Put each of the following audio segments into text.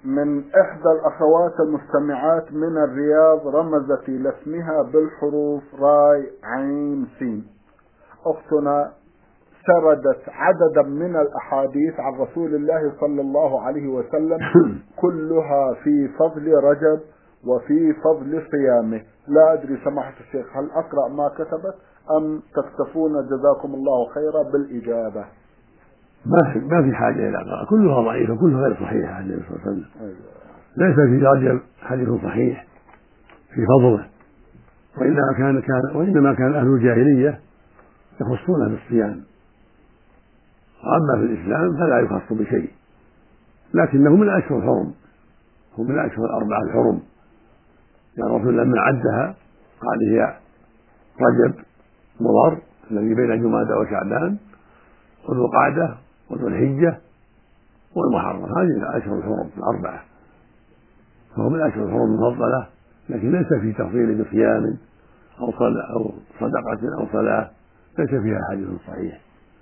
من إحدى الأخوات المستمعات من الرياض رمزت إلى اسمها بالحروف راي عين سين. أختنا سردت عددا من الأحاديث عن رسول الله صلى الله عليه وسلم كلها في فضل رجب وفي فضل صيامه. لا أدري سماحة الشيخ هل أقرأ ما كتبت أم تكتفون جزاكم الله خيرا بالإجابة؟ ما في حاجة إلى قراءة، كلها ضعيفة، كلها غير صحيحة عن النبي صلى الله عليه وسلم. ليس في رجب حديث صحيح في فضله، وإنما كان أهل الجاهلية يخصون بالصيام، وأما في الإسلام فلا يخص بشيء، لكنه من الأشهر الحرم، هو من الأشهر الأربعة الحرم. يعني الرسول لما عدها قال هي رجب مضر الذي بين جمادى وشعبان وذو القعدة وذو الحجة والمحرم، هذه الأشهر الحرم الأربعة، فهو من الأشهر الحرم المفضلة، لكن ليس في تفضيل بصيام أو صدقة أو صلاة، ليس فيها حديث صحيح،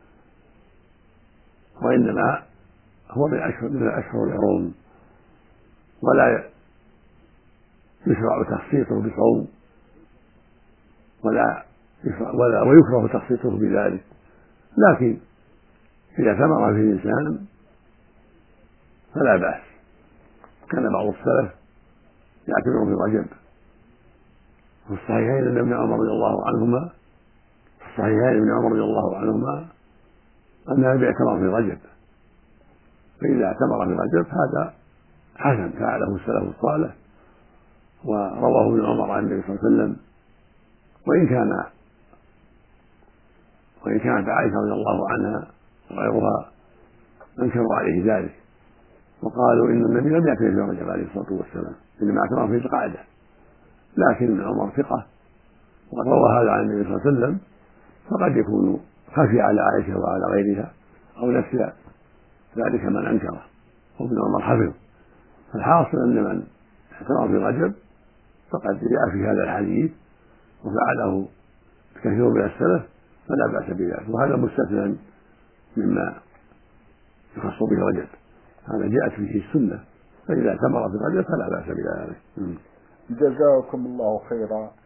وإنما هو من الأشهر الحرم، ولا يشرع تخصيصه بصوم ويكره تخصيصه بذلك، لكن إذا ثمر في الإنسان فلا بأس. كان بعض السلف يعتبر في رجب، في الصحيحين أن ابن عمر رضي الله عنهما أن النبي اعتمر في رجب، فإذا اعتمر في رجب هذا حسن فعله السلف الصالح، ورواه ابن عمر عن النبي صلى الله عليه وسلم، وإن كانت عائشة رضي الله عنها وغيرها أنكروا عليه ذلك، وقالوا إن النبي لم يعتمر في رجب عليه الصلاة والسلام، إنما اعتمر في القعدة، لكن ابن عمر ثقة وقد روى هذا عن النبي صلى الله عليه وسلم، فقد يكون خفي على عائشة وعلى غيرها أو نسي ذلك من أنكره، وابن عمر حفظ. فالحاصل أن من اعتمر في رجب فقد جاء في هذا الحديث وفعله كثير من السلف فلا بأس بذلك، وهذا مستثنى مما يخص به رجب، هذا جاءت فيه السنة، فإذا اعتمر في رجب فلا بأس بذلك. جزاكم الله خيرا.